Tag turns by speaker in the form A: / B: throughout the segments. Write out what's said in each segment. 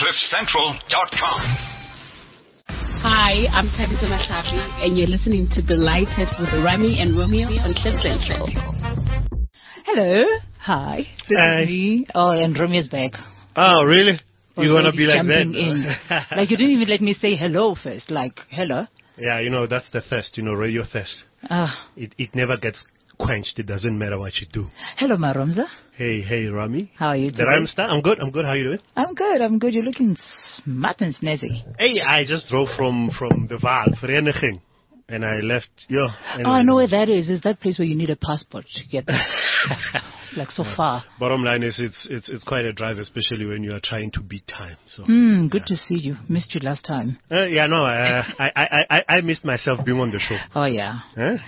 A: CliffCentral.com.
B: Hi, I'm Tabiso Masafi, and you're listening to Delighted with Rami and Romeo on Cliff Central.
C: Hello. Hi. This is me. Oh, and Romeo's back.
D: Oh, really? You're going to be like that?
C: In. Like, you didn't even let me say hello first. Like, hello.
D: Yeah, that's the thirst, radio thirst. It never gets quenched. It doesn't matter what you do.
C: Hello, Maromza.
D: Hey, Rami.
C: How are you today?
D: The rhyme star? I'm good. How are you doing?
C: I'm good. You're looking smart and snazzy.
D: Hey, I just drove from the Vaal, Vereniging, and I left.
C: I know where that is. Is that place where you need a passport to get there? It's like so far.
D: Bottom line is it's quite a drive, especially when you are trying to beat time. So
C: good to see you. Missed you last time.
D: I missed myself being on the show.
C: Oh yeah.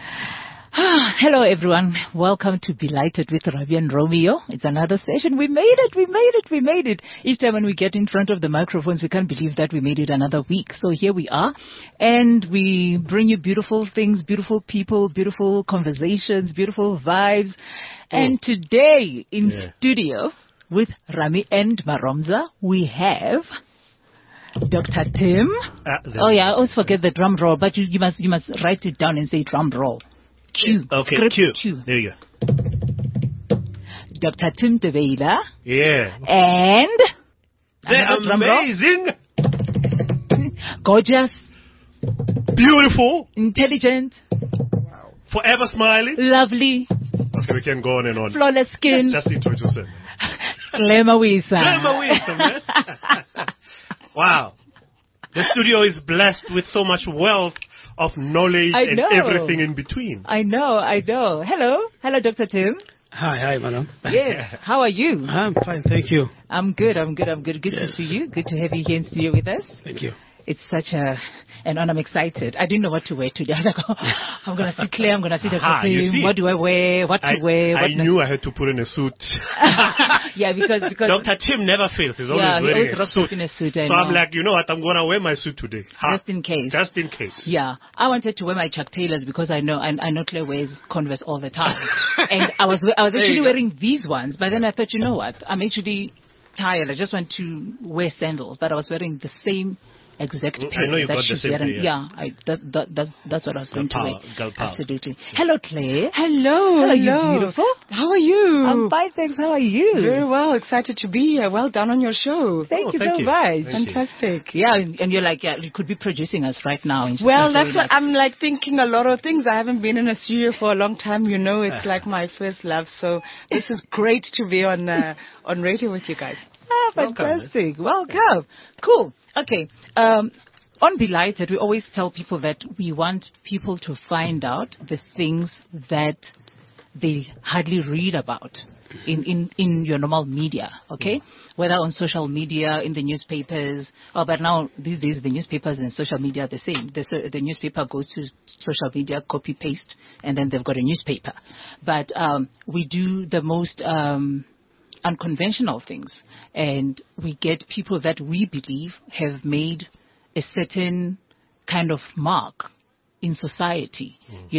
C: Hello everyone. Welcome to Delighted with Ravi and Romeo. It's another session. We made it. Each time when we get in front of the microphones, we can't believe that we made it another week. So here we are, and we bring you beautiful things, beautiful people, beautiful conversations, beautiful vibes. And today in studio with Rami and Maromza, we have Dr. Tim. I always forget the drum roll, but you must write it down and say drum roll. Q.
D: Okay, Q. There you
C: go. Dr. Tim Deveila.
D: Yeah.
C: And
D: they're amazing.
C: Gorgeous.
D: Beautiful.
C: Intelligent.
D: Wow. Forever smiling.
C: Lovely.
D: Okay, we can go on and on.
C: Flawless skin.
D: Just introduce him.
C: Glamawisa,
D: man. Wow. The studio is blessed with so much wealth of knowledge and everything in between.
C: I know. Hello, Dr. Tim.
E: Hi, madam.
C: Yes. How are you?
E: I'm fine, thank you.
C: I'm good. Good to see you. Good to have you here in studio with us.
E: Thank you.
C: It's such and I'm excited. I didn't know what to wear today. I was like, I'm going to see Claire, I'm going to see Dr. Tim. What do I wear? What to wear?
D: I knew I had to put in a suit.
C: Yeah, because
D: Dr. Tim never fails. He's always wearing a suit. So I'm like, you know what? I'm going to wear my suit today.
C: Just in case. Yeah. I wanted to wear my Chuck Taylors because I know Claire wears Converse all the time. And I was actually wearing these ones, but then I thought, you know what? I'm actually tired. I just want to wear sandals, but I was wearing the same exact pair.
D: I know you got the same pair.
C: Yeah, that's what I was going to wear.
D: Girl power.
C: Absolutely. Hello, Claire.
F: Hello.
C: You beautiful?
F: How are you?
C: I'm fine, thanks. How are you?
F: Very well. Excited to be here. Well done on your show.
C: Thank you so much.
F: Fantastic.
C: Yeah, and you're like, you could be producing us right now.
F: Well, that's what I'm like thinking a lot of things. I haven't been in a studio for a long time. It's like my first love. So this is great to be on radio with you guys.
C: Fantastic. Welcome. Cool. Okay. On Delighted, we always tell people that we want people to find out the things that they hardly read about in your normal media, okay? Whether on social media, in the newspapers, but now these days the newspapers and social media are the same. The newspaper goes to social media, copy, paste, and then they've got a newspaper. But we do the most unconventional things, and we get people that we believe have made a certain kind of mark in society.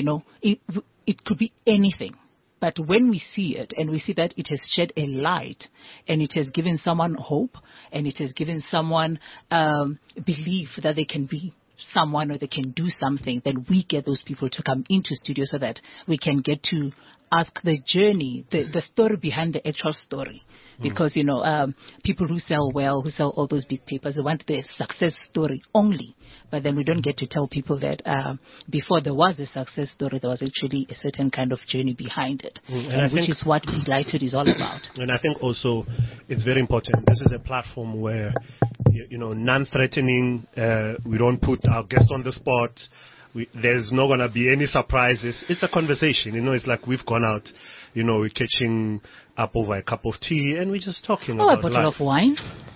C: It could be anything, but when we see it and we see that it has shed a light and it has given someone hope and it has given someone belief that they can be someone or they can do something, then we get those people to come into studio so that we can get to ask the journey, the story behind the actual story. Because, people who sell well, who sell all those big papers, they want the success story only. But then we don't get to tell people that before there was a success story, there was actually a certain kind of journey behind it, which is what Delighted is all about.
D: And I think also it's very important. This is a platform where, non-threatening, we don't put our guests on the spot. There's not going to be any surprises. It's a conversation. It's like we've gone out, we're catching up over a cup of tea and we're just talking about
C: a bottle of wine.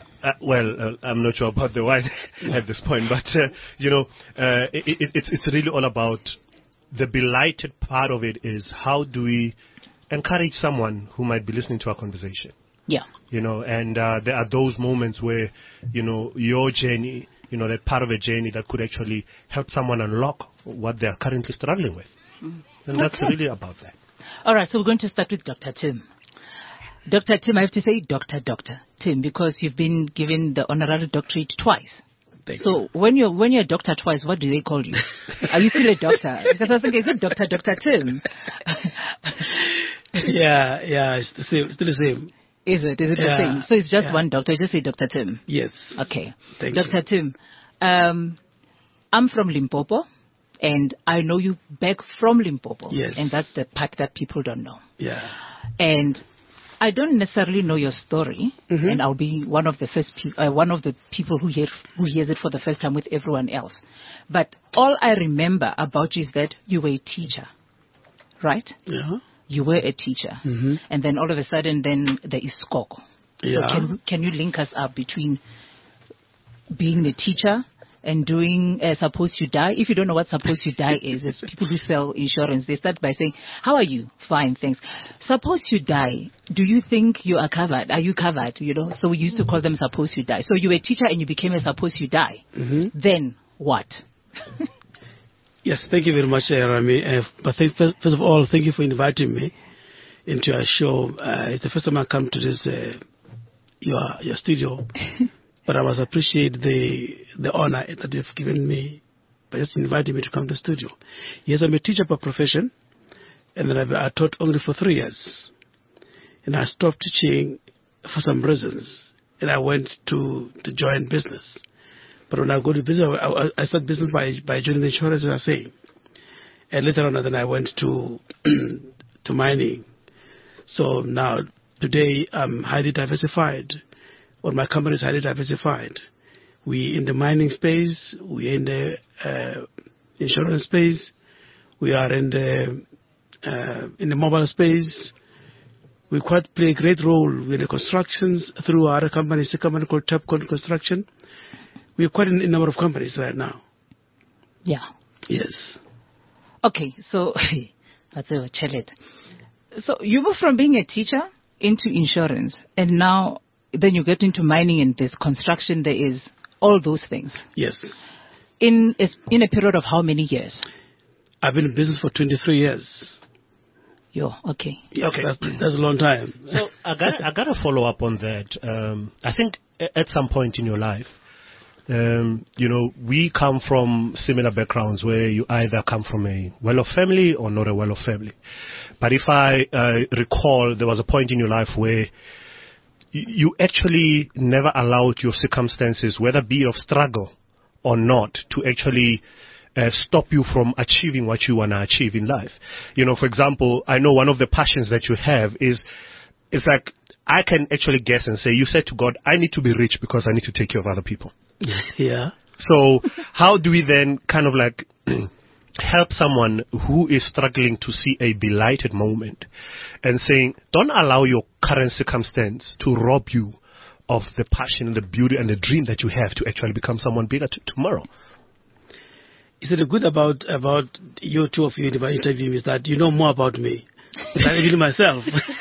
D: I'm not sure about the wine at this point, but, it's really all about the Delighted part of it is how do we encourage someone who might be listening to our conversation.
C: Yeah.
D: And there are those moments where, your journey, that part of a journey that could actually help someone unlock what they're currently struggling with. And that's really about that.
C: All right, so we're going to start with Dr. Tim. Dr. Tim, I have to say Dr. Tim, because you've been given the honorary doctorate twice.
E: Thank
C: So
E: you.
C: when you're a doctor twice, what do they call you? Are you still a doctor? Because I was thinking, is it Dr. Tim?
E: Yeah, it's the same, still the same.
C: Is it the
E: Yeah,
C: same? So it's just
E: yeah.
C: one doctor. Just say Dr. Tim.
E: Yes.
C: Okay.
E: Thank
C: Dr. Tim, I'm from Limpopo, and I know you back from Limpopo.
E: Yes.
C: And that's the part that people don't know.
E: Yeah.
C: And I don't necessarily know your story,
E: Mhm.
C: and I'll be one of the people who hears it for the first time with everyone else. But all I remember about you is that you were a teacher, right?
E: Yeah.
C: You were a teacher,
E: Mhm.
C: and then all of a sudden, then there is Skoko.
E: Yeah.
C: So can you link us up between being a teacher and doing Suppose You Die? If you don't know what Suppose You Die is, it's people who sell insurance. They start by saying, "How are you? Fine, thanks." Suppose you die. Do you think you are covered? Are you covered? You know. So we used to call them Suppose You Die. So you were a teacher and you became a Suppose You Die.
E: Mhm.
C: Then what?
E: Yes, thank you very much, Rami. But first of all, thank you for inviting me into your show. It's the first time I come to this your studio, but I must appreciate the honor that you've given me by just inviting me to come to the studio. Yes, I'm a teacher by profession, and then I taught only for 3 years, and I stopped teaching for some reasons, and I went to join business. But when I go to business, I start business by joining the insurance, as I say. And later on, then I went to to mining. So now, today, I'm highly diversified, or my company is highly diversified. We in the mining space, we in the insurance space, we are in the mobile space. We quite play a great role with the constructions through our company. It's a company called Tapcon Construction. We're quite in a number of companies right now.
C: Yeah.
E: Yes.
C: Okay, so that's a challenge. So you were from being a teacher into insurance, and now then you get into mining and there's construction. There is all those things
E: Yes.
C: in a period of how many years?
E: I've been in business for 23 years.
C: Okay.
E: Okay, that's a long time.
D: So I got to follow up on that. I think at some point in your life, we come from similar backgrounds where you either come from a well-off family or not a well-off family. But if I recall, there was a point in your life where you actually never allowed your circumstances, whether be of struggle or not, to actually stop you from achieving what you want to achieve in life. For example, I know one of the passions that you have is, it's like, I can actually guess and say, you said to God, I need to be rich because I need to take care of other people.
E: Yeah.
D: So how do we then kind of like help someone who is struggling to see a belighted moment and saying, don't allow your current circumstance to rob you of the passion and the beauty and the dream that you have to actually become someone bigger tomorrow?
E: Is it good about you two of you in my interview is that you know more about me than even myself.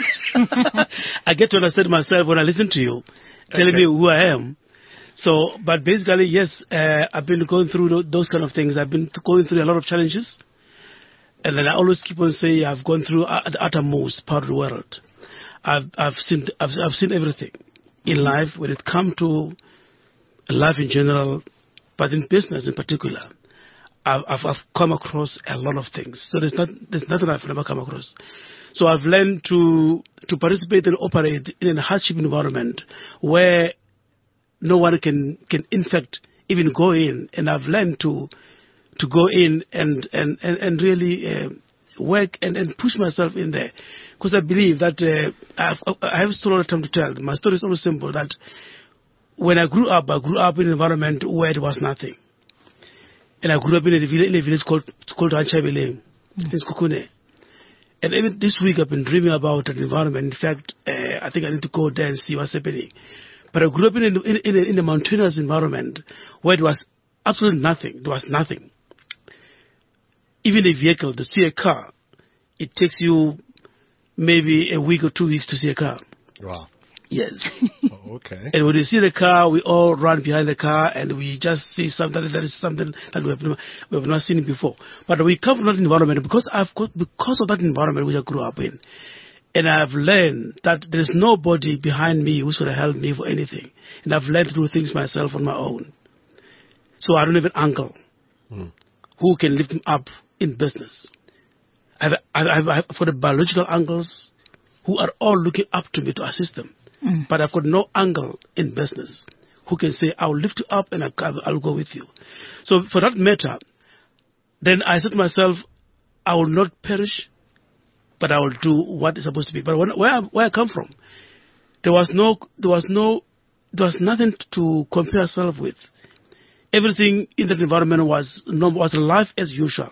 E: I get to understand myself when I listen to you, telling me who I am. So, but basically, yes, I've been going through those kind of things. I've been going through a lot of challenges. And then I always keep on saying I've gone through the uttermost part of the world. I've seen everything in life when it comes to life in general, but in business in particular. I've come across a lot of things. So there's nothing I've never come across. So I've learned to participate and operate in a hardship environment where no one can in fact even go in. And I've learned to go in and really work and push myself in there. Because I believe that I have a story all the time to tell. My story is always simple, that when I grew up in an environment where there was nothing. And I grew up in a village called Anchabeleng, in Skukune. And even this week I've been dreaming about an environment. In fact, I think I need to go there and see what's happening. But I grew up in a mountainous environment where there was absolutely nothing. There was nothing. Even a vehicle, to see a car, it takes you maybe a week or 2 weeks to see a car.
D: Wow.
E: Yes.
D: Oh, okay.
E: And when you see the car, we all run behind the car and we just see something that is something that we have not seen before. But we come from that environment because of that environment which I grew up in. And I've learned that there's nobody behind me who's going to help me for anything. And I've learned to do things myself on my own. So I don't have an uncle who can lift me up in business. I've got the biological uncles who are all looking up to me to assist them. But I've got no uncle in business who can say, I'll lift you up and I'll go with you. So for that matter, then I said to myself, I will not perish, but I will do what is supposed to be. But where I come from, there was nothing to compare yourself with. Everything in that environment was life as usual.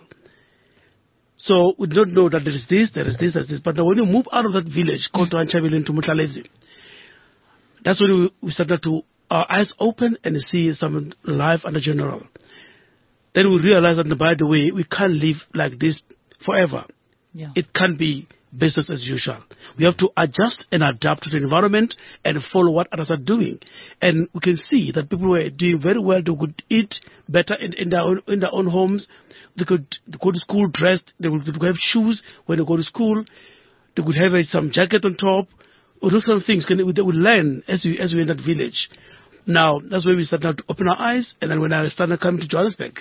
E: So we don't know that there is this, there is this, there is this. But when you move out of that village, called to Anchabile to Mutlalezi, that's when we started to our eyes open and see some life under general. Then we realized that, by the way, we can't live like this forever.
C: Yeah.
E: It can't be business as usual. We have to adjust and adapt to the environment and follow what others are doing. And we can see that people were doing very well. They could eat better in their own homes. They could go to school dressed. They would have shoes when they go to school. They could have some jacket on top. Or those kind of things. They would learn as we in that village. Now, that's where we started to open our eyes. And then when I started coming to Johannesburg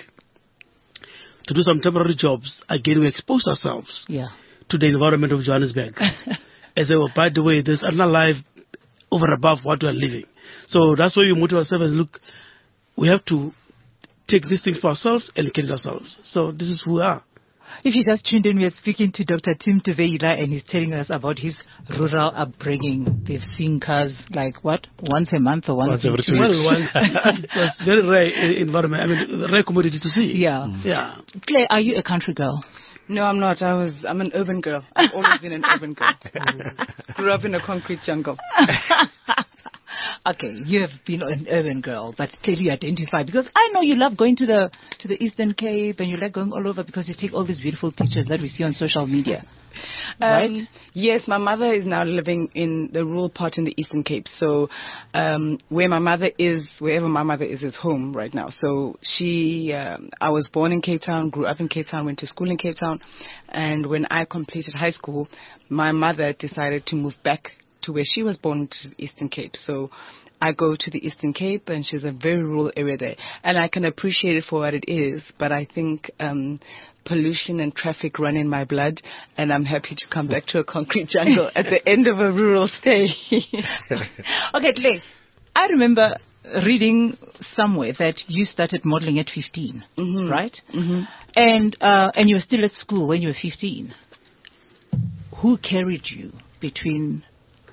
E: to do some temporary jobs, again, we exposed ourselves to the environment of Johannesburg. And say, by the way, there's another life over and above what we are living. So that's why we motivate ourselves and look, we have to take these things for ourselves and educate ourselves. So this is who we are.
C: If you just tuned in, we are speaking to Dr. Tim Tuveila, and he's telling us about his rural upbringing. They've seen cars like what? Once a month or once
D: every 2 weeks?
E: Well, it was very rare environment. I mean, rare commodity to see.
C: Yeah.
E: Yeah.
C: Claire, are you a country girl?
F: No, I'm not. I'm an urban girl. I've always been an urban girl. Grew up in a concrete jungle.
C: Okay, you have been an urban girl, but clearly you identify, because I know you love going to the Eastern Cape, and you like going all over because you take all these beautiful pictures that we see on social media. Right?
F: Yes, my mother is now living in the rural part in the Eastern Cape. So wherever my mother is home right now. So I was born in Cape Town, grew up in Cape Town, went to school in Cape Town. And when I completed high school, my mother decided to move back to where she was born, to the Eastern Cape. So I go to the Eastern Cape, and she's a very rural area there. And I can appreciate it for what it is, but I think pollution and traffic run in my blood, and I'm happy to come back to a concrete jungle at the end of a rural stay.
C: Okay, Clay, I remember reading somewhere that you started modeling at 15, right? Mm-hmm. And you were still at school when you were 15. Who carried you between...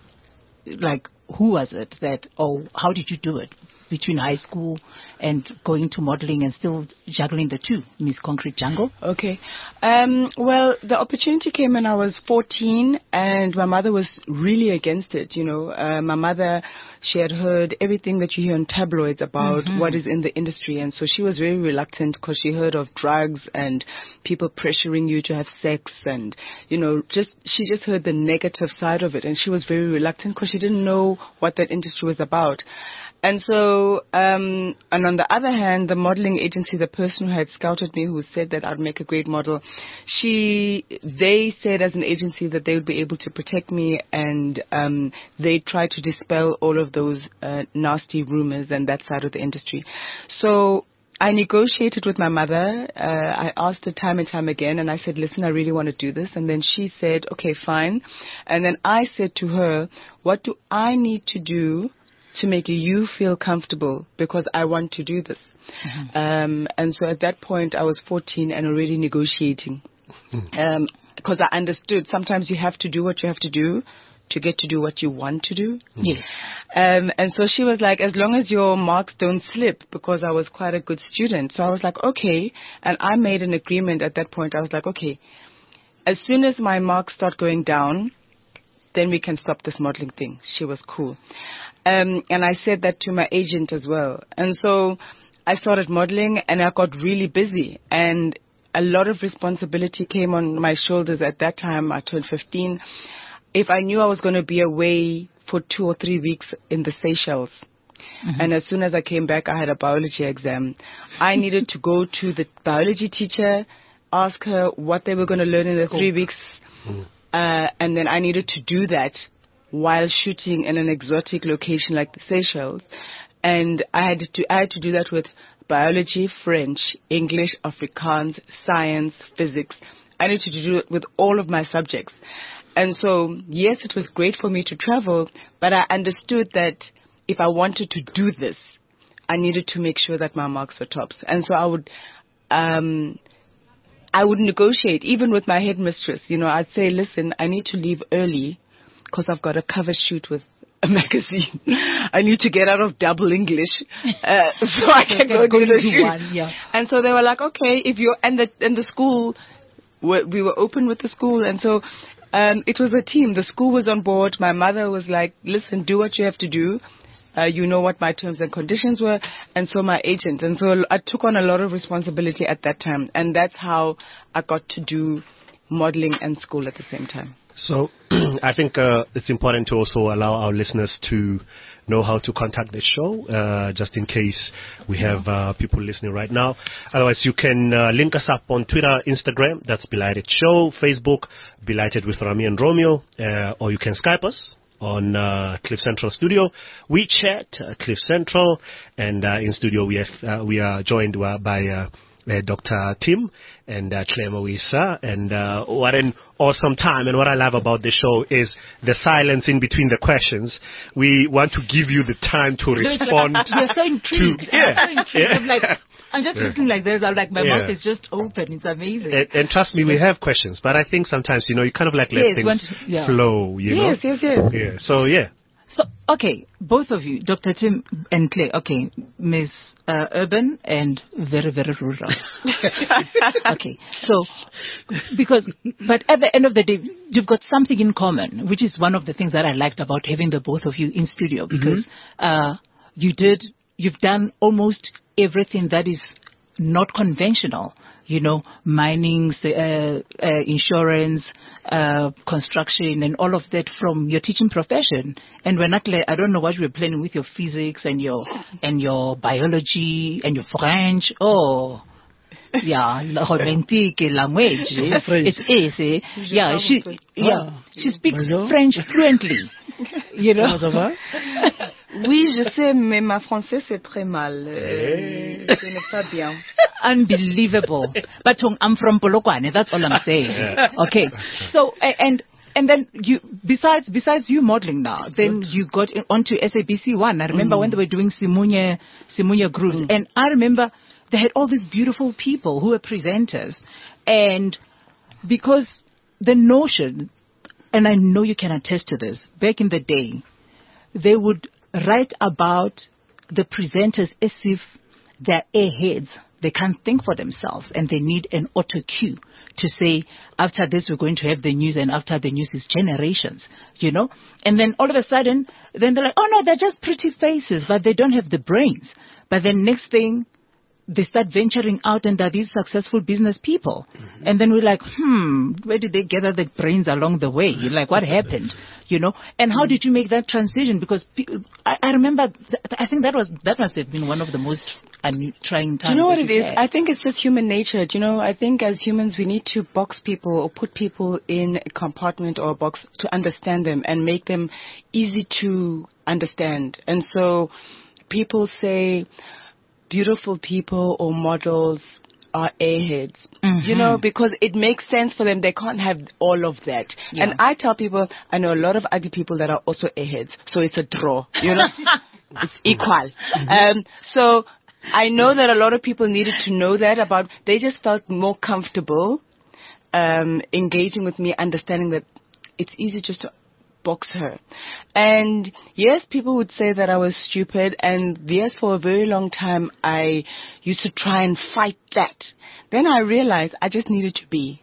C: who was it how did you do it between high school and going to modeling and still juggling the two, Miss Concrete Jungle?
F: Okay. Well, the opportunity came when I was 14, and my mother was really against it. My mother, she had heard everything that you hear on tabloids about what is in the industry, and so she was very reluctant because she heard of drugs and people pressuring you to have sex, and she just heard the negative side of it, and she was very reluctant because she didn't know what that industry was about. And so, and on the other hand, the modeling agency, the person who had scouted me, who said that I'd make a great model, they said as an agency that they would be able to protect me, and they tried to dispel all of those nasty rumors and that side of the industry. So I negotiated with my mother. I asked her time and time again, and I said, listen, I really want to do this. And then she said, okay, fine. And then I said to her, what do I need to do to make you feel comfortable, because I want to do this. And so at that point I was 14 and already negotiating, because I understood sometimes you have to do what you have to do to get to do what you want to do.
C: Yes.
F: And so she was like, as long as your marks don't slip, because I was quite a good student. So I was like, okay. And I made an agreement at that point. I was like, okay, as soon as my marks start going down, then we can stop this modeling thing. She was cool. And I said that to my agent as well. And so I started modeling, and I got really busy, and a lot of responsibility came on my shoulders at that time. I turned 15. If I knew I was going to be away for 2 or 3 weeks in the Seychelles, and as soon as I came back, I had a biology exam, I needed to go to the biology teacher, ask her what they were going to learn in the 3 weeks, and then I needed to do that while shooting in an exotic location like the Seychelles. And I had to do that with biology, French, English, Afrikaans, science, physics. I needed to do it with all of my subjects. And so, yes, it was great for me to travel, but I understood that if I wanted to do this, I needed to make sure that my marks were tops. And so I would negotiate, even with my headmistress. You know, I'd say, listen, I need to leave early because I've got a cover shoot with a magazine. I need to get out of double English so I can go do the shoot.
C: One, yeah.
F: And so they were like, okay, if you're, and the school, we were open with the school. And so it was a team. The school was on board. My mother was like, listen, do what you have to do. You know what my terms and conditions were, and so my agent. And so I took on a lot of responsibility at that time, and that's how I got to do modeling and school at the same time.
D: So I think it's important to also allow our listeners to know how to contact the show, just in case we have people listening right now. Otherwise, you can link us up on Twitter, Instagram, that's Belighted Show, Facebook, Belighted with Rami and Romeo, or you can Skype us on Cliff Central Studio, WeChat, Cliff Central, and in studio we are joined by Dr. Tim and Claire Moisa, and what an awesome time. And what I love about the show is the silence in between the questions. We want to give you the time to respond.
C: You're so intrigued.
D: Yeah.
C: I'm just listening like this. I'm like, my mouth is just open. It's amazing.
D: And trust me, we have questions, but I think sometimes, you kind of like let things flow, know?
F: Yes.
D: Yeah. So,
C: So, okay, both of you, Dr. Tim and Claire, okay, Ms. Urban and very, very rural. Okay, so, but at the end of the day, you've got something in common, which is one of the things that I liked about having the both of you in studio, because you've done almost everything that is not conventional, mining, insurance, construction, and all of that from your teaching profession. And when I don't know what you were planning with your physics and your biology and your French. Oh, yeah, romantic language. It is. Yeah, she speaks French fluently.
F: Oui, je sais, mais ma français c'est très mal. Ce n'est pas bien.
C: Unbelievable. But I'm from Polokwane, that's all I'm saying. Okay. So, and then you, besides you modeling now, then you got onto SABC1. I remember when they were doing Simunye Grooves. And I remember they had all these beautiful people who were presenters. And because the notion, and I know you can attest to this, back in the day, they would write about the presenters as if they're airheads. They can't think for themselves, and they need an auto cue to say, after this we're going to have the news, and after the news is generations, And then all of a sudden, then they're like, oh no, they're just pretty faces, but they don't have the brains. But then next thing, they start venturing out and they're these successful business people. Mm-hmm. And then we're like, where did they gather the brains along the way? Like, what happened? And how did you make that transition? Because I remember, I think that must have been one of the most trying times.
F: Do you know what it is? I think it's just human nature. I think as humans, we need to box people or put people in a compartment or a box to understand them and make them easy to understand. And so people say, beautiful people or models are airheads, because it makes sense for them. They can't have all of that. Yeah. And I tell people, I know a lot of ugly people that are also airheads, so it's a draw, it's equal. So I know that a lot of people needed to know that they just felt more comfortable engaging with me, understanding that it's easy just to box her. And yes, people would say that I was stupid, and yes, for a very long time I used to try and fight that. Then I realized I just needed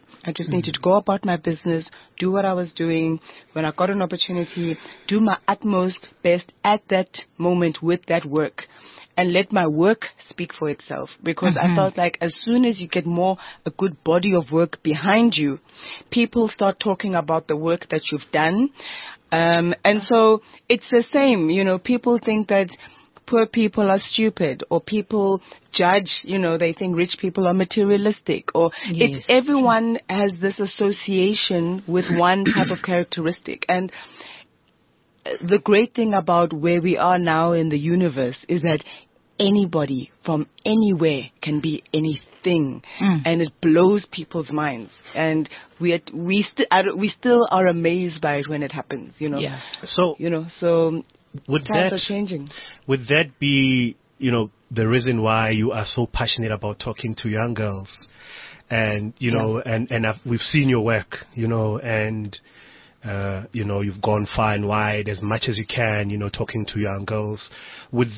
F: to go about my business, do what I was doing. When I got an opportunity, do my utmost best at that moment with that work, and let my work speak for itself. Because I felt like as soon as you get a good body of work behind you, people start talking about the work that you've done. And so it's the same, people think that poor people are stupid, or people judge, they think rich people are materialistic, or
C: Yes,
F: everyone has this association with one type of characteristic. And the great thing about where we are now in the universe is that anybody from anywhere can be anything, and it blows people's minds. And we still are amazed by it when it happens.
C: Yeah.
D: So
F: So
D: would
F: times are changing.
D: Would that be, the reason why you are so passionate about talking to young girls? And, we've seen your work, and, you've gone far and wide as much as you can, talking to young girls. Would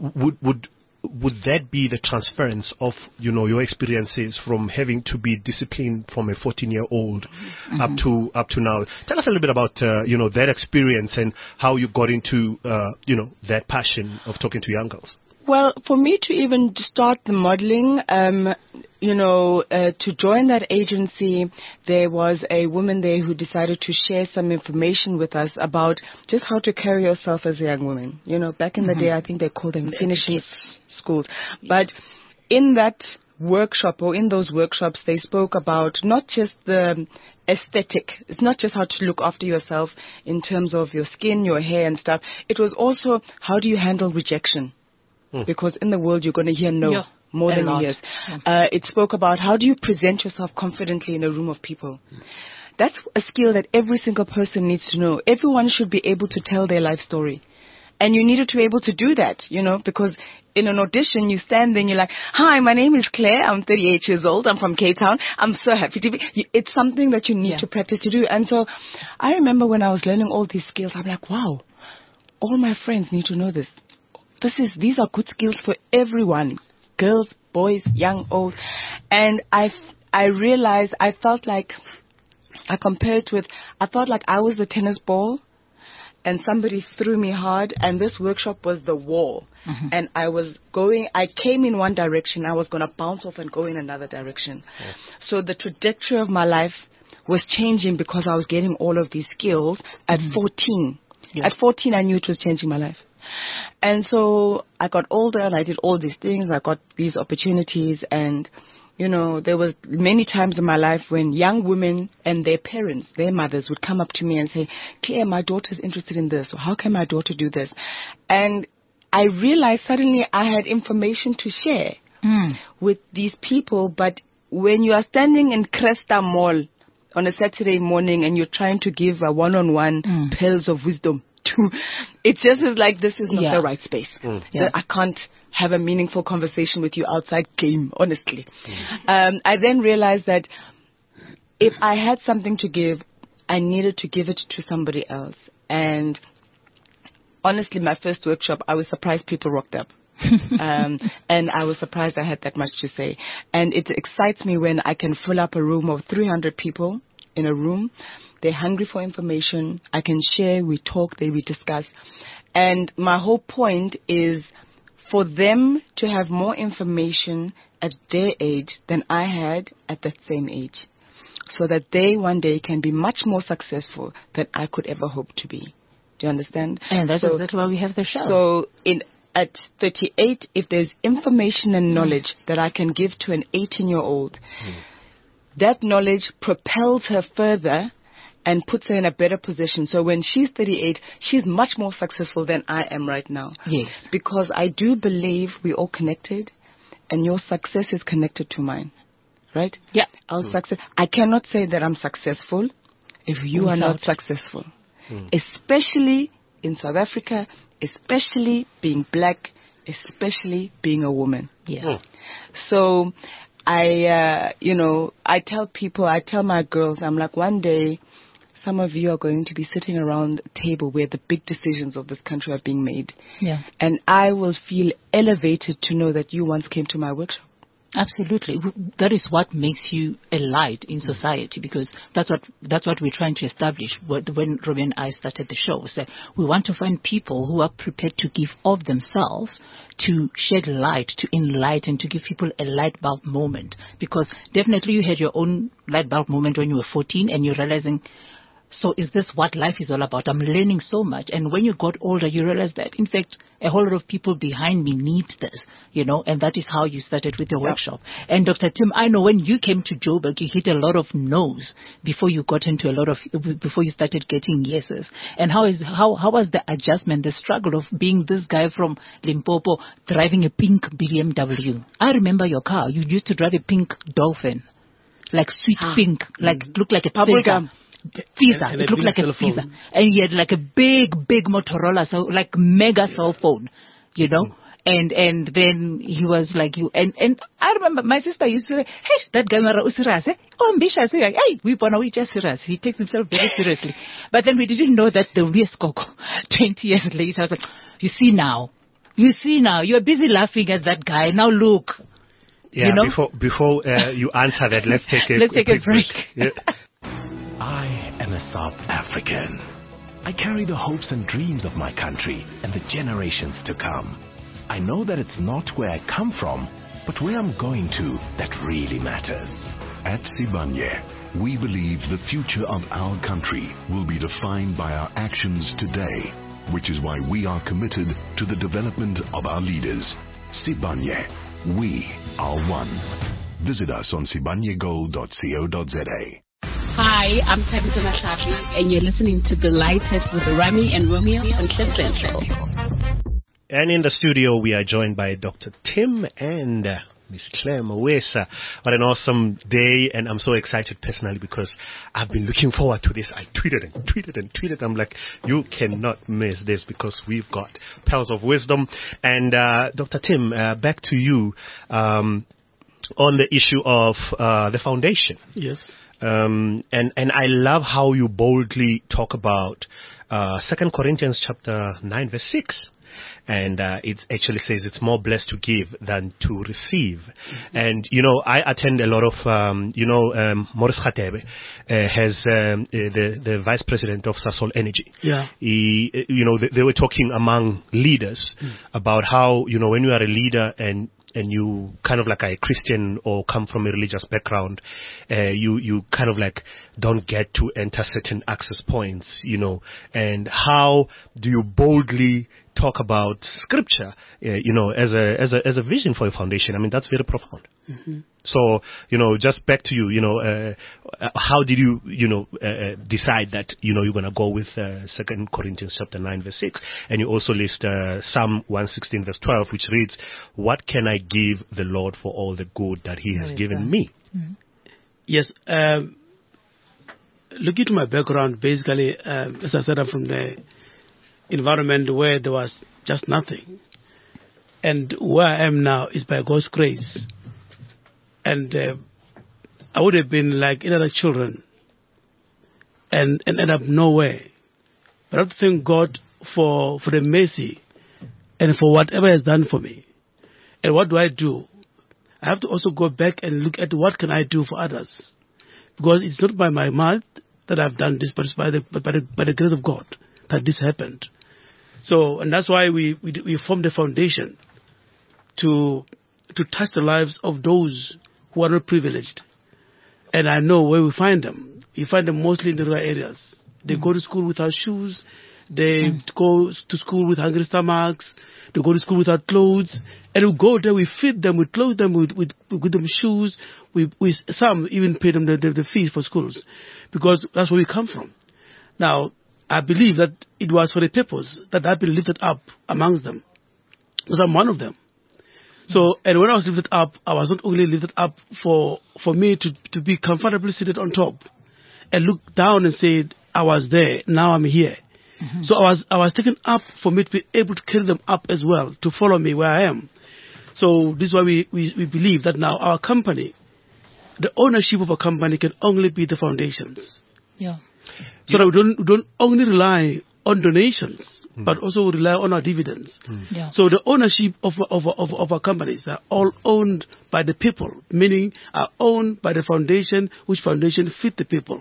D: that be the transference of, your experiences from having to be disciplined from a 14-year-old up to now? Tell us a little bit about, that experience and how you got into, that passion of talking to young girls.
F: Well, for me to even start the modeling, to join that agency, there was a woman there who decided to share some information with us about just how to carry yourself as a young woman. Back in the day, I think they called them finishing schools. But in that workshop, or in those workshops, they spoke about not just the aesthetic. It's not just how to look after yourself in terms of your skin, your hair and stuff. It was also how do you handle rejection? Because in the world, you're going to hear no more than yes. It spoke about how do you present yourself confidently in a room of people. That's a skill that every single person needs to know. Everyone should be able to tell their life story. And you needed to be able to do that, because in an audition, you stand there and you're like, hi, my name is Claire. I'm 38 years old. I'm from Cape Town. I'm so happy to be. It's something that you need to practice to do. And so I remember when I was learning all these skills, I'm like, wow, all my friends need to know this. These are good skills for everyone, girls, boys, young, old. And I realized, I felt like I felt like I was the tennis ball and somebody threw me hard, and this workshop was the wall. And I came in one direction, I was going to bounce off and go in another direction. So the trajectory of my life was changing because I was getting all of these skills at 14. At 14, I knew it was changing my life. And so I got older and I did all these things. I got these opportunities, and, there was many times in my life when young women and their parents, their mothers, would come up to me and say, Claire, my daughter's interested in this, or how can my daughter do this? And I realized suddenly I had information to share with these people. But when you are standing in Cresta Mall on a Saturday morning and you're trying to give a one-on-one pearls of wisdom, it just is like, this is not the right space. I can't have a meaningful conversation with you outside game, honestly. I then realized that if I had something to give, I needed to give it to somebody else. And honestly, my first workshop, I was surprised people rocked up. And I was surprised I had that much to say. And it excites me when I can fill up a room of 300 people in a room. They're hungry for information. I can share, we talk, we discuss. And my whole point is for them to have more information at their age than I had at that same age, so that they one day can be much more successful than I could ever hope to be. Do you understand?
C: And that's exactly why we have the show.
F: So at 38, if there's information and knowledge that I can give to an 18-year-old, that knowledge propels her further and puts her in a better position. So when she's 38, she's much more successful than I am right now.
C: Yes.
F: Because I do believe we're all connected, and your success is connected to mine. Right?
C: Yeah.
F: I cannot say that I'm successful if you are not successful. Especially in South Africa, especially being black, especially being a woman.
C: Yeah.
F: So I tell my girls, I'm like, one day, some of you are going to be sitting around a table where the big decisions of this country are being made.
C: Yeah.
F: And I will feel elevated to know that you once came to my workshop.
C: Absolutely. That is what makes you a light in society, because that's what we're trying to establish when Robbie and I started the show. So we want to find people who are prepared to give of themselves to shed light, to enlighten, to give people a light bulb moment. Because definitely you had your own light bulb moment when you were 14 and you're realizing So is this what life is all about? I'm learning so much. And when you got older, you realize that, in fact, a whole lot of people behind me need this, and that is how you started with your workshop. And Dr. Tim, I know when you came to Joburg, you hit a lot of no's before you got into before you started getting yeses. And how was the adjustment, the struggle of being this guy from Limpopo driving a pink BMW? I remember your car. You used to drive a pink Dolphin, like sweet pink, looked like a
F: Bubblegum.
C: Fizza. It looked like a Fizza. And he had like a big Motorola, so like mega cell phone, And then he was like you. And I remember my sister used to say, hey, that guy mara usirious, eh? Oh, ambitious. Hey, we just serious. He takes himself very seriously. But then we didn't know that the real Skoko 20 years later. I was like, you see now, you're busy laughing at that guy. Now look.
D: Yeah, before you answer that, let's take a
C: break.
D: Yeah.
A: I am a South African. I carry the hopes and dreams of my country and the generations to come. I know that it's not where I come from, but where I'm going to that really matters.
G: At Sibanye, we believe the future of our country will be defined by our actions today, which is why we are committed to the development of our leaders. Sibanye, we are one. Visit us on sibanyegold.co.za.
B: Hi, I'm Thabiso Mahlapi, and you're listening to Delighted with Rami and Romeo on Cliff Central.
D: And in the studio, we are joined by Dr. Tim and Miss Claire Mawesa. What an awesome day, and I'm so excited personally because I've been looking forward to this. I tweeted. I'm like, you cannot miss this because we've got pearls of wisdom. And Dr. Tim, back to you on the issue of the foundation.
E: Yes.
D: And I love how you boldly talk about 2 Corinthians chapter 9 verse 6. And it actually says it's more blessed to give than to receive. Mm-hmm. And, I attend a lot of, Maurice Khatebe has the vice president of Sasol Energy.
E: Yeah.
D: They were talking among leaders about how, when you are a leader and you kind of like a Christian or come from a religious background, you kind of like don't get to enter certain access points, and how do you boldly talk about scripture, as a vision for a foundation? I mean, that's very profound. Mm-hmm. So, just back to you, how did you, decide that, you're going to go with 2 Corinthians chapter 9 verse 6, and you also list Psalm 116 verse 12, which reads, what can I give the Lord for all the good that he has given me?
E: Mm-hmm. Yes. Looking to my background, basically, as I said, I'm from the environment where there was just nothing. And where I am now is by God's grace. And I would have been like any other children and end up nowhere. But I have to thank God for the mercy and for whatever He has done for me. And what do? I have to also go back and look at what can I do for others. Because it's not by my might that I've done this, but it's by the grace of God that this happened. So, and that's why we formed a foundation to touch the lives of those who are not privileged. And I know where we find them. You find them mostly in the rural areas. They go to school without shoes. They go to school with hungry stomachs. They go to school without clothes. And we go there, we feed them, we clothe them, we give them shoes. We some even pay them the fees for schools. Because that's where we come from. Now, I believe that it was for the purpose that I've been lifted up amongst them. Because I'm one of them. So, and when I was lifted up, I was not only lifted up for me to be comfortably seated on top and look down and say, I was there, now I'm here. Mm-hmm. So I was taken up for me to be able to carry them up as well, to follow me where I am. So this is why we believe that now our company, the ownership of a company can only be the foundations.
C: Yeah.
E: So that we don't only rely on donations, but also rely on our dividends.
C: Yeah.
E: So the ownership of our companies are all owned by the people, meaning are owned by the foundation, which foundation fit the people.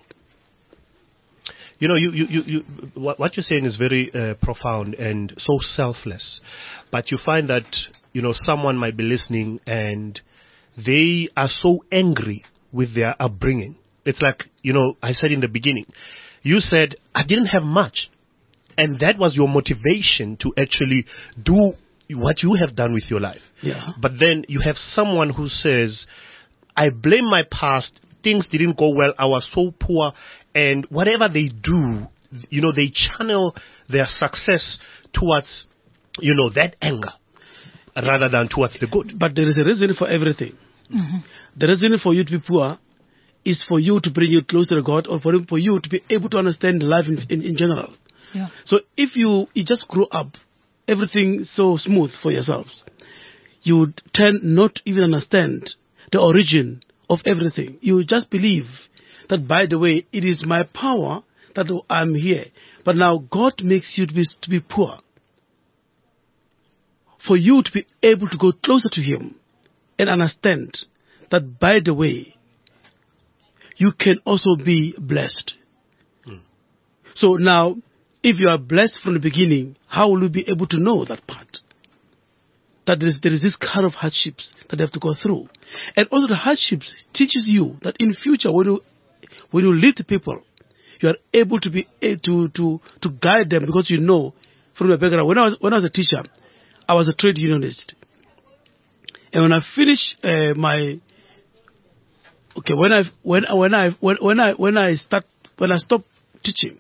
D: What you're saying is very profound and so selfless. But you find that, someone might be listening and they are so angry with their upbringing. It's like, I said in the beginning, you said, I didn't have much. And that was your motivation to actually do what you have done with your life.
E: Yeah.
D: But then you have someone who says, I blame my past. Things didn't go well. I was so poor. And whatever they do, they channel their success towards, that anger rather than towards the good.
E: But there is a reason for everything.
C: Mm-hmm.
E: The reason for you to be poor is for you to bring you closer to God, or for you to be able to understand life in general.
C: Yeah.
E: So if you just grow up, everything so smooth for yourselves, you tend not even understand the origin of everything. You just believe that, by the way, it is my power that I'm here. But now God makes you to be poor, for you to be able to go closer to Him and understand that, by the way, you can also be blessed. So now, if you are blessed from the beginning, how will you be able to know that part? That there is this kind of hardships that they have to go through. And also the hardships teaches you that in future, when you lead the people, you are able to be to guide them, because from your background. When I was a teacher, I was a trade unionist. And when I finished when I stopped teaching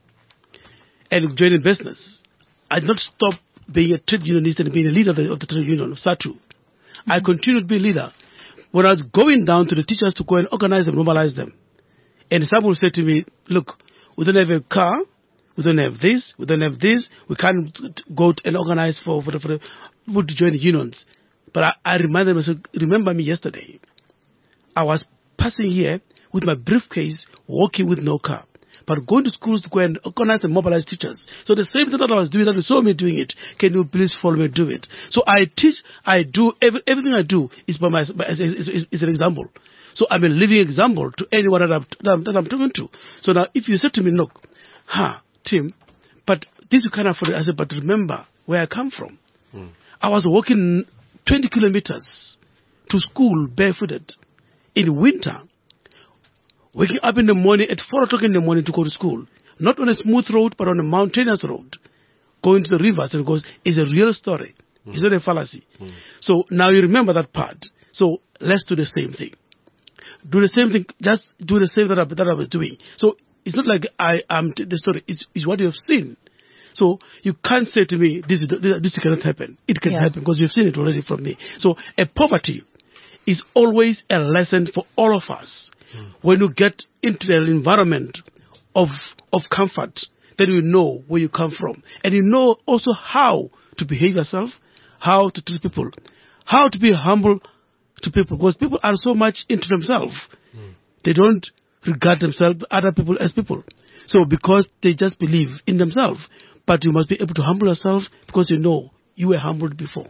E: and joining business, I did not stop being a trade unionist and being a leader of the trade union of SATU. Mm-hmm. I continued to be a leader. When I was going down to the teachers to go and organize them, normalize them, and someone said to me, look, we don't have a car, we don't have this, we can't go and organize for the people to join the unions. But I reminded myself, remember me yesterday. I was passing here with my briefcase, walking with no car, but going to schools to go and organize and mobilize teachers. So the same thing that I was doing, that you saw me doing it, can you please follow me do it? So I teach, I do, everything I do is is an example. So I'm a living example to anyone that I'm talking to. So now if you said to me, look, Tim, but this you can't afford it. I said, but remember where I come from. I was walking 20 kilometers to school barefooted in winter, waking up in the morning at 4 o'clock in the morning to go to school, not on a smooth road, but on a mountainous road, going to the rivers, and goes, it's a real story. It's not a fallacy. So now you remember that part. So let's do the same thing. Do the same thing, just do the same that I was doing. So it's not like I am the story, it's what you have seen. So you can't say to me, this cannot happen. It can happen because you've seen it already from me. So a poverty is always a lesson for all of us. When you get into an environment of comfort, then you know where you come from. And you know also how to behave yourself, how to treat people, how to be humble to people. Because people are so much into themselves. They don't regard themselves, other people as people. So because they just believe in themselves. But you must be able to humble yourself because you know you were humbled before.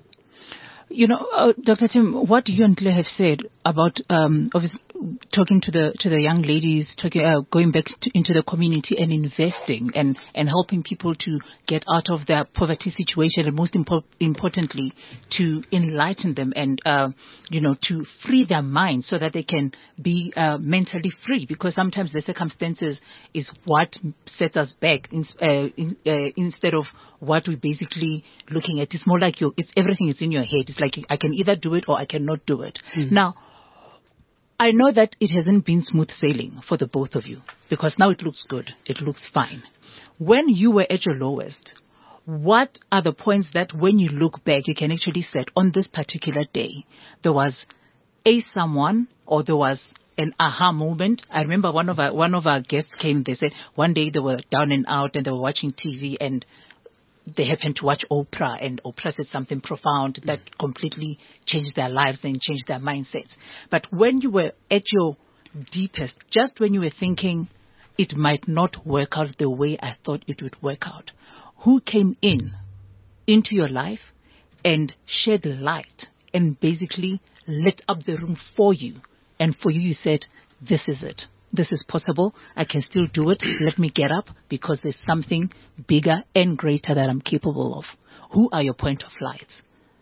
C: Dr. Tim, what you and Claire have said about obviously talking to the young ladies, going back into the community and investing and helping people to get out of their poverty situation, and most importantly, to enlighten them and to free their minds so that they can be mentally free. Because sometimes the circumstances is what sets us back instead of what we're basically looking at. It's more like everything is in your head. It's like I can either do it or I cannot do it. Now, I know that it hasn't been smooth sailing for the both of you, because now it looks good. It looks fine. When you were at your lowest, what are the points that when you look back, you can actually say, on this particular day, there was someone or there was an aha moment? I remember one of our guests came, they said one day they were down and out and they were watching TV and they happened to watch Oprah, and Oprah said something profound that completely changed their lives and changed their mindsets. But when you were at your deepest, just when you were thinking it might not work out the way I thought it would work out, who came into your life and shed light and basically lit up the room for you? And for you, you said, this is it. This is possible. I can still do it. Let me get up because there's something bigger and greater that I'm capable of. Who are your point of lights?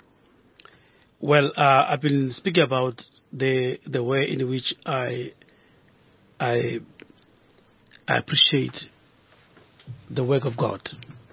E: Well, I've been speaking about the way in which I appreciate the work of God.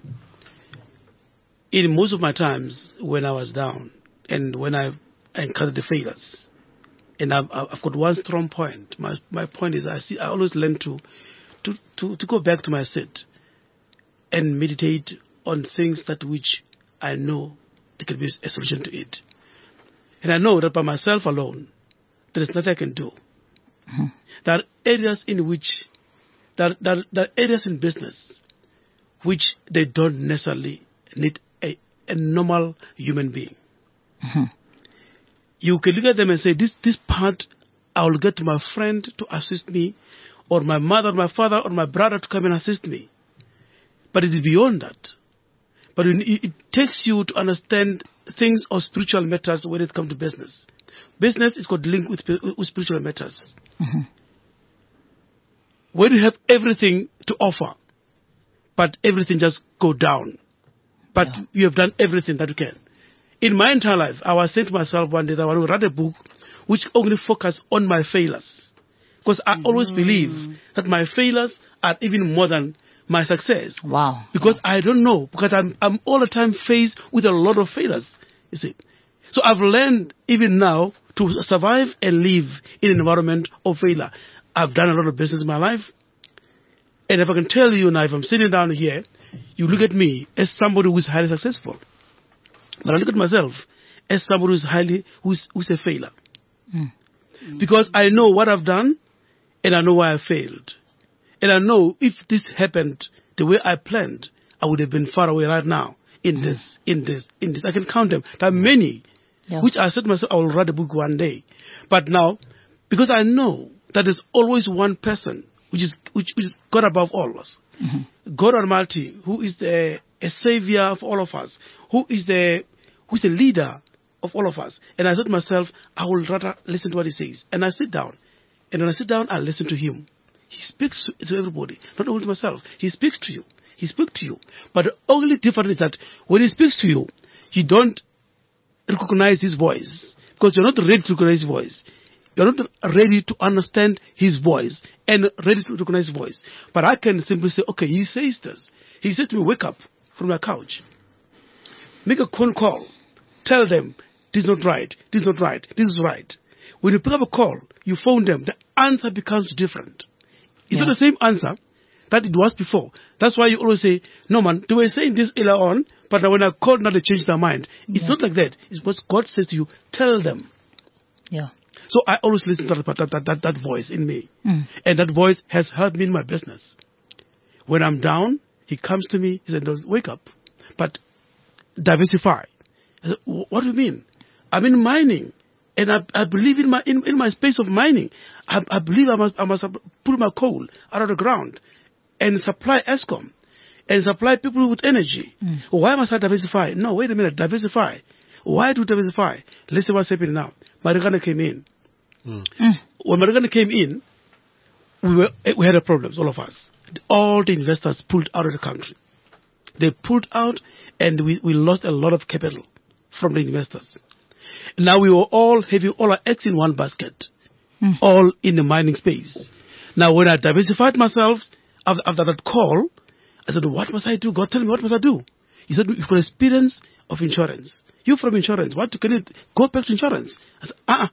E: In most of my times when I was down and when I encountered the failures, and I've got one strong point. My point is I always learn to go back to my seat and meditate on things that which I know there can be a solution to it. And I know that by myself alone, there is nothing I can do. Mm-hmm. There are areas in which, there are areas in business which they don't necessarily need a normal human being. Mm-hmm. You can look at them and say, this part, I will get my friend to assist me, or my mother, or my father, or my brother to come and assist me. But it is beyond that. But it takes you to understand things of spiritual matters when it comes to business. Business is got linked with spiritual matters. Mm-hmm. When you have everything to offer, but everything just go down, but you have done everything that you can. In my entire life, I was saying to myself one day that I want to write a book which only focus on my failures. Because I always believe that my failures are even more than my success.
C: Wow.
E: Because I don't know. Because I'm all the time faced with a lot of failures. You see. So I've learned even now to survive and live in an environment of failure. I've done a lot of business in my life. And if I can tell you now, if I'm sitting down here, you look at me as somebody who is highly successful. But I look at myself as somebody who's a failure. Mm. Because I know what I've done and I know why I failed. And I know if this happened the way I planned, I would have been far away right now in this. I can count them. There are many, which I said to myself, I will write a book one day. But now, because I know that there's always one person which is God above all of us. Mm-hmm. God Almighty, who is a savior for all of us, who's the leader of all of us. And I said to myself, I will rather listen to what he says. And I sit down. And when I sit down, I listen to him. He speaks to everybody, not only to myself. He speaks to you. He speaks to you. But the only difference is that when he speaks to you, you don't recognize his voice. Because you're not ready to recognize his voice. You're not ready to understand his voice and ready to recognize his voice. But I can simply say, okay, he says this. He said to me, wake up from your couch. Make a phone call. Tell them, this is not right, this is not right, this is right. When you pick up a call, you phone them, the answer becomes different. It's not the same answer that it was before. That's why you always say, no man, they were saying this earlier on, but when I called now they changed their mind. It's not like that. It's what God says to you, tell them. Yeah. So I always listen to that voice in me. Mm. And that voice has helped me in my business. When I'm down, he comes to me, he said, no, wake up, but diversify. I said, what do you mean? I'm in mining. And I believe in my space of mining. I believe I must pull my coal out of the ground and supply Eskom and supply people with energy. Mm. Why must I diversify? No, wait a minute, diversify. Why do diversify? Listen what's happening now. Marikana came in. Mm. Mm. When Marikana came in, we had a problem, all of us. All the investors pulled out of the country. They pulled out and we lost a lot of capital from the investors. Now we were all having all our eggs in one basket, all in the mining space. Now when I diversified myself after that call, I said, what must I do? God, tell me, what must I do? He said, you've got experience of insurance. You're from insurance. What can you go back to insurance? I said,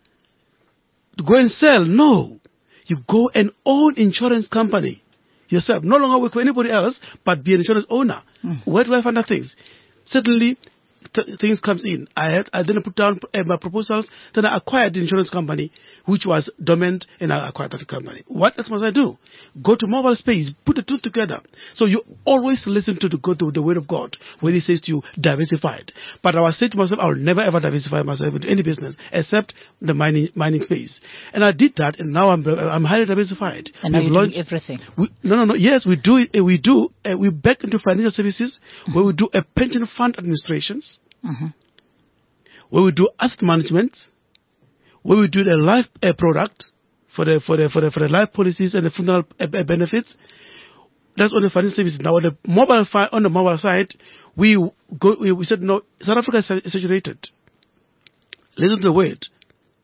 E: to go and sell? No. You go and own insurance company yourself. No longer work for anybody else, but be an insurance owner. Where do I find that things? Suddenly, things comes in. I then put down my proposals. Then I acquired the insurance company, which was dormant, and I acquired that company. What else must I do? Go to mobile space, put the two together. So you always listen to the word of God when He says to you, diversified. But I was saying to myself, I will never ever diversify myself into any business except the mining space. And I did that, and now I'm highly diversified.
C: And now you're doing everything.
E: No. Yes, we do. We back into financial services, where we do a pension fund administrations. Mm-hmm. Where we do asset management, where we do the life product for the life policies and the funeral benefits. That's on the financial services. Now on the mobile side, we said no. South Africa is saturated. Listen to the word.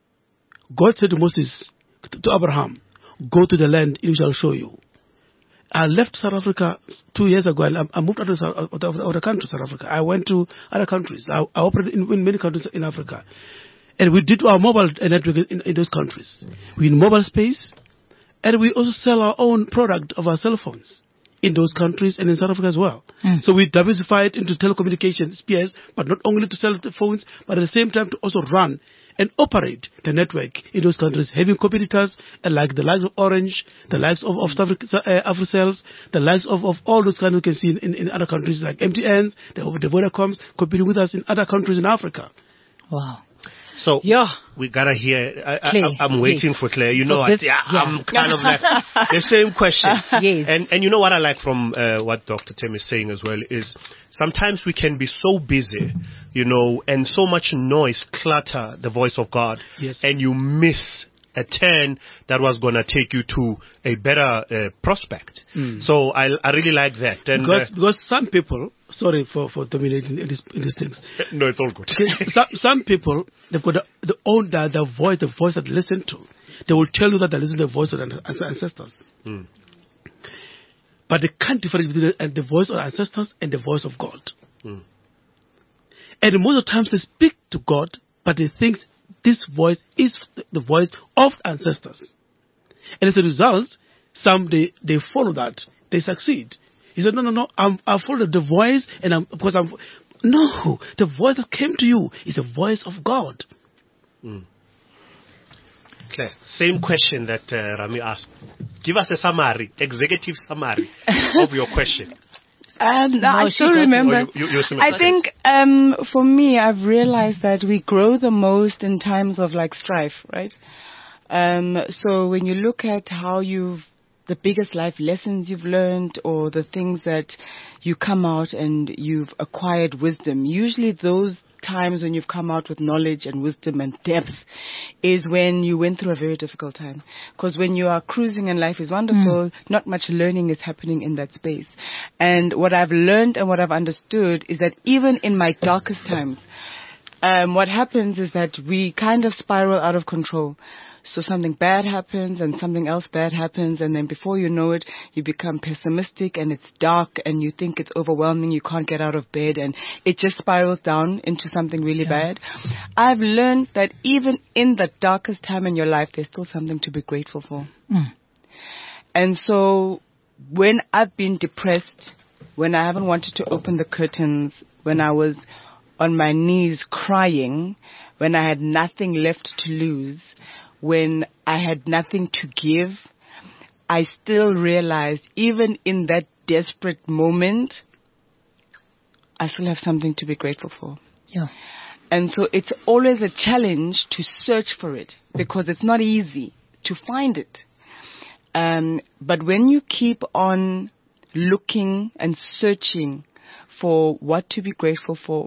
E: God said to Moses, to Abraham, go to the land, it shall show you. I left South Africa 2 years ago, and I moved out of the country, South Africa. I went to other countries. I operated in many countries in Africa. And we did our mobile network in those countries. We in mobile space, and we also sell our own product of our cell phones in those countries and in South Africa as well. So we diversified into telecommunications space, but not only to sell the phones, but at the same time to also run and operate the network in those countries, having competitors like the likes of Orange, the likes of AfriCells, the likes of all those kinds you can see in other countries like MTNs, the Vodacoms, competing with us in other countries in Africa.
C: Wow.
D: So we gotta hear. I'm waiting for Claire. You know what? I'm kind of like the same question.
C: Yes.
D: And you know what I like from what Dr. Tim is saying as well is sometimes we can be so busy, and so much noise clutter the voice of God, and you miss a turn that was going to take you to a better prospect. So I really like that. And
E: because some people, sorry for dominating in these things.
D: No, it's all good.
E: Some people, they've got their voice, the voice that they listen to. They will tell you that they listen to the voice of their ancestors. But they can't differentiate between the voice of ancestors and the voice of God. And most of the times they speak to God, but they think this voice is the voice of ancestors. And as a result, some they follow that, they succeed. He said, no, I followed the voice, and no, the voice that came to you is the voice of God.
D: Claire, same question that Rami asked. Give us a summary, executive summary of your question.
F: I still remember. I think for me, I've realized that we grow the most in times of like strife, right? So when you look at how the biggest life lessons you've learned, or the things that you come out and you've acquired wisdom, usually those times when you've come out with knowledge and wisdom and depth is when you went through a very difficult time. Because when you are cruising and life is wonderful, not much learning is happening in that space. And what I've learned and what I've understood is that even in my darkest times, what happens is that we kind of spiral out of control. So something bad happens and something else bad happens, and then before you know it, you become pessimistic and it's dark and you think it's overwhelming, you can't get out of bed, and it just spirals down into something really bad. I've learned that even in the darkest time in your life, there's still something to be grateful for. And so when I've been depressed, when I haven't wanted to open the curtains, when I was on my knees crying, when I had nothing left to lose, when I had nothing to give, I still realized even in that desperate moment, I still have something to be grateful for. And so it's always a challenge to search for it because it's not easy to find it. But when you keep on looking and searching for what to be grateful for,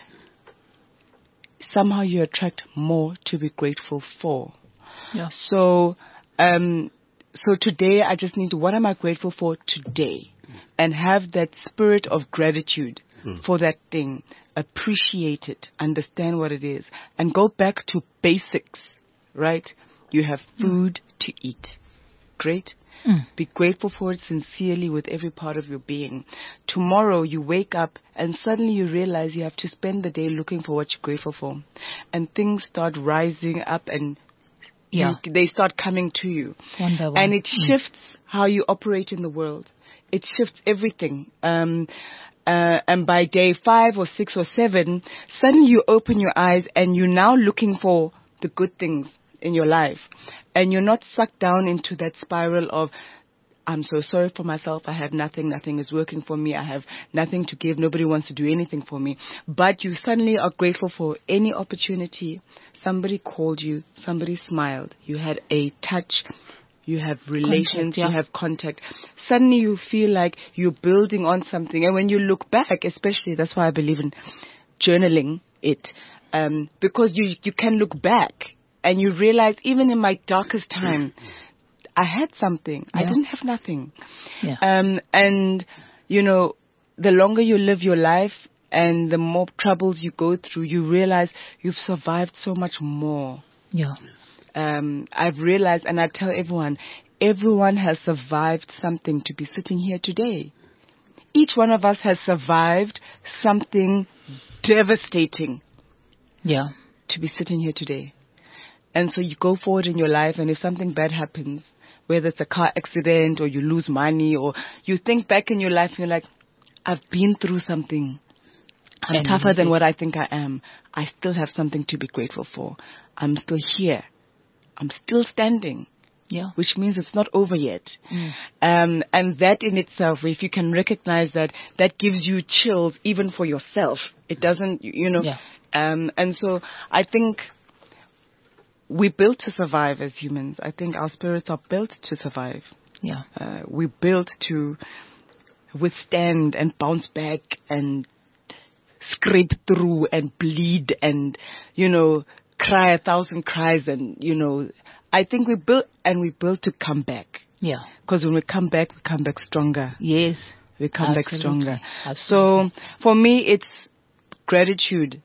F: somehow you attract more to be grateful for. So today I just need to, what am I grateful for today? And have that spirit of gratitude for that thing. Appreciate it. Understand what it is. And go back to basics, right? You have food to eat. Great. Be grateful for it sincerely with every part of your being. Tomorrow you wake up and suddenly you realize you have to spend the day looking for what you're grateful for. And things start rising up and they start coming to you. And it shifts how you operate in the world. It shifts everything. And by day 5 or 6 or 7, suddenly you open your eyes and you're now looking for the good things in your life. And you're not sucked down into that spiral of, I'm so sorry for myself, I have nothing is working for me, I have nothing to give, nobody wants to do anything for me. But you suddenly are grateful for any opportunity. Somebody called you, somebody smiled, you had a touch, you have relations, you have contact. Suddenly you feel like you're building on something. And when you look back, especially, that's why I believe in journaling it, because you can look back and you realize even in my darkest time, I had something. I didn't have nothing. And, the longer you live your life and the more troubles you go through, you realize you've survived so much more. I've realized, and I tell everyone, everyone has survived something to be sitting here today. Each one of us has survived something devastating.
C: Yeah.
F: To be sitting here today. And so you go forward in your life, and if something bad happens, whether it's a car accident or you lose money, or you think back in your life and you're like, I've been through something. I'm tougher than what I think I am. I still have something to be grateful for. I'm still here. I'm still standing.
C: Yeah.
F: Which means it's not over yet. And that in itself, if you can recognize that, that gives you chills even for yourself. It doesn't,
C: Yeah.
F: And so I think we're built to survive as humans. I think our spirits are built to survive.
C: Yeah.
F: We're built to withstand and bounce back and scrape through and bleed and, cry 1,000 cries and, I think we're built to come back.
C: Yeah.
F: Because when we come back stronger.
C: Yes.
F: We come back stronger.
C: Absolutely.
F: So for me, it's gratitude,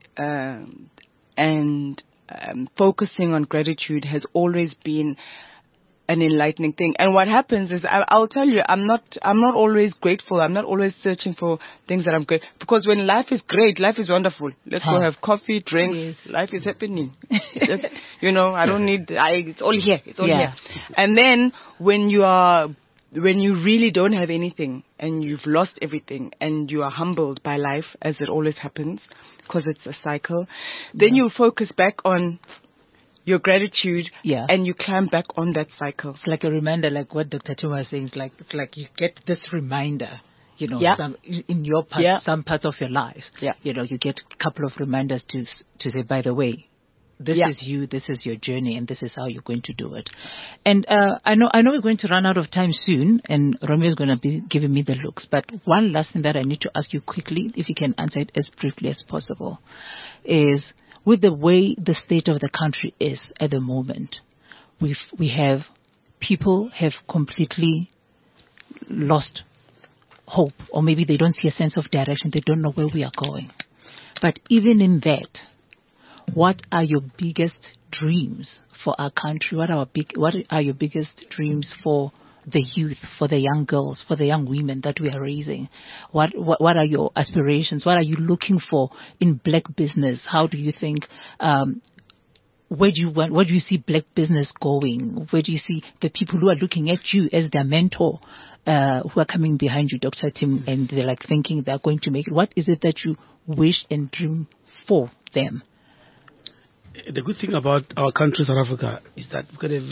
F: and focusing on gratitude has always been an enlightening thing. And what happens is, I'll tell you, I'm not always grateful. I'm not always searching for things that I'm great. Because when life is great, life is wonderful. Let's go have coffee, drinks.
C: Yes.
F: Life is happening. I don't need, it's all here. It's all here. And then when you really don't have anything and you've lost everything and you are humbled by life, as it always happens, because it's a cycle, then you focus back on your gratitude, and you climb back on that cycle.
C: It's like a reminder, like what Dr. Tim was saying. It's like you get this reminder, some, in your part, some parts of your life.
F: Yeah.
C: You get a couple of reminders to say, by the way, this is you, this is your journey, and this is how you're going to do it. And I know we're going to run out of time soon, and Romeo is going to be giving me the looks. But one last thing that I need to ask you quickly, if you can answer it as briefly as possible, is, with the way the state of the country is at the moment, we have people have completely lost hope, or maybe they don't see a sense of direction. They don't know where we are going. But even in that, what are your biggest dreams for our country? What are your biggest dreams for the youth, for the young girls, for the young women that we are raising? What are your aspirations? What are you looking for in black business? How do you think, where do you see black business going? Where do you see the people who are looking at you as their mentor, who are coming behind you, Dr. Tim, and they're like thinking they're going to make it? What is it that you wish and dream for them?
E: The good thing about our country, South Africa, is that we've got a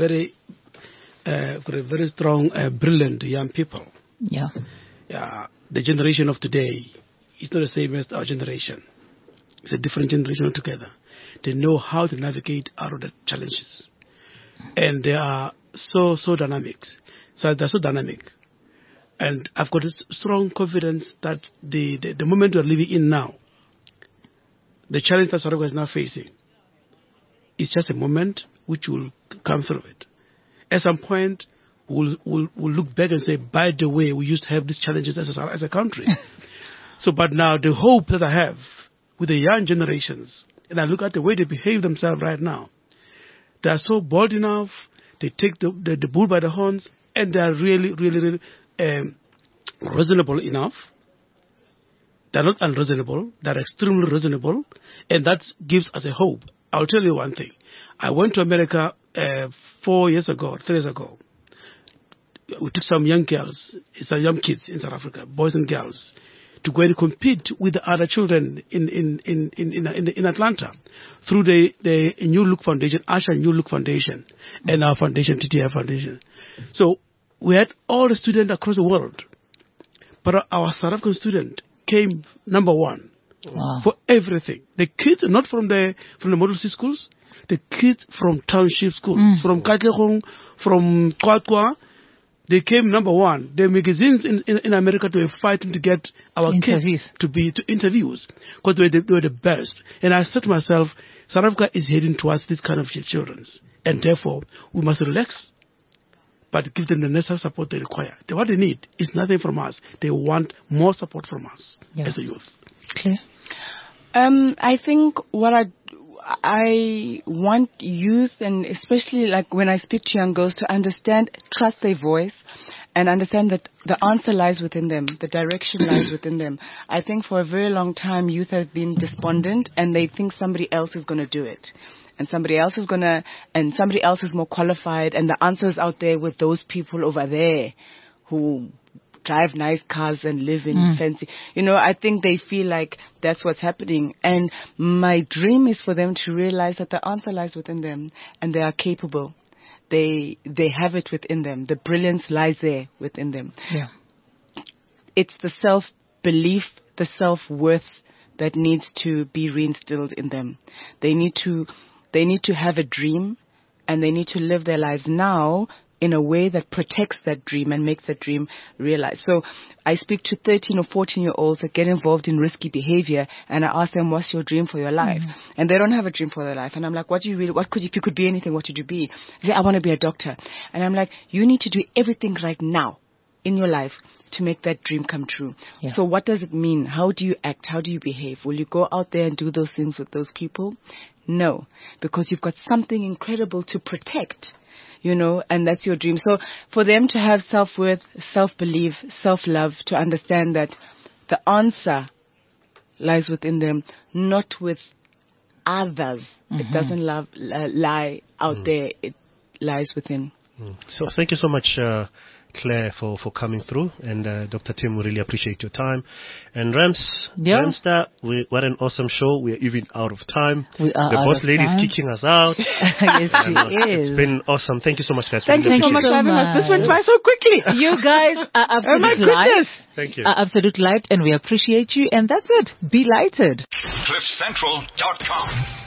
E: very strong, brilliant young people.
C: Yeah.
E: The generation of today is not the same as our generation. It's a different generation altogether. They know how to navigate out of the challenges. And they are so dynamic. So they're so dynamic. And I've got a strong confidence that the moment we're living in now, the challenge that South Africa is now facing, it's just a moment which will come through it. At some point, we'll look back and say, by the way, we used to have these challenges as a country. But now the hope that I have with the young generations, and I look at the way they behave themselves right now, they are so bold enough, they take the bull by the horns, and they are really, really, really reasonable enough. They're not unreasonable, they're extremely reasonable, and that gives us a hope. I'll tell you one thing. I went to America 3 years ago. We took some young kids in South Africa, boys and girls, to go and compete with the other children in Atlanta through the New Look Foundation, Asha New Look Foundation, and our foundation, TTI Foundation. So we had all the students across the world, but our South African student came number one.
C: Wow.
E: For everything. The kids, not from the Model C schools, the kids from township schools, from Katlehong, from Kwatwa, they came number one. The magazines in America were fighting to get our kids to interviews, because they were the best. And I said to myself, South Africa is heading towards this kind of children, and therefore we must relax, but give them the necessary support they require. What they need is nothing from us. They want more support from us as a youth.
C: Clear.
F: I think what I want youth, and especially like when I speak to young girls, to understand, trust their voice, and understand that the answer lies within them, the direction lies within them. I think for a very long time, youth have been despondent, and they think somebody else is going to do it. And somebody else is more qualified, and the answer is out there with those people over there who drive nice cars and live in fancy. I think they feel like that's what's happening. And my dream is for them to realize that the answer lies within them, and they are capable. They have it within them. The brilliance lies there within them.
C: Yeah.
F: It's the self-belief, the self-worth that needs to be reinstilled in them. They need to have a dream, and they need to live their lives now in a way that protects that dream and makes that dream realized. So I speak to 13 or 14-year-olds that get involved in risky behavior, and I ask them, what's your dream for your life? And they don't have a dream for their life. And I'm like, if you could be anything, what would you be? They say, I want to be a doctor. And I'm like, you need to do everything right now in your life to make that dream come true. Yeah. So what does it mean? How do you act? How do you behave? Will you go out there and do those things with those people? No, because you've got something incredible to protect. And that's your dream. So for them to have self-worth, self-belief, self-love, to understand that the answer lies within them, not with others. It doesn't lie out there. It lies within.
D: So thank you so much, Claire, for coming through, and Dr. Tim, we really appreciate your time. And Ramstar, what an awesome show. We are even out of time.
C: We are
D: the
C: out
D: boss
C: of
D: lady
C: time.
D: is kicking us out.
C: Yes, she is.
D: It's been awesome. Thank you so much, guys.
F: Thank you so much for having us. This went by so quickly.
C: You guys are
F: Oh my
C: absolute light.
F: goodness.
D: Thank you.
C: Absolute light, and we appreciate you. And that's it. Be lighted.
G: CliffCentral.com.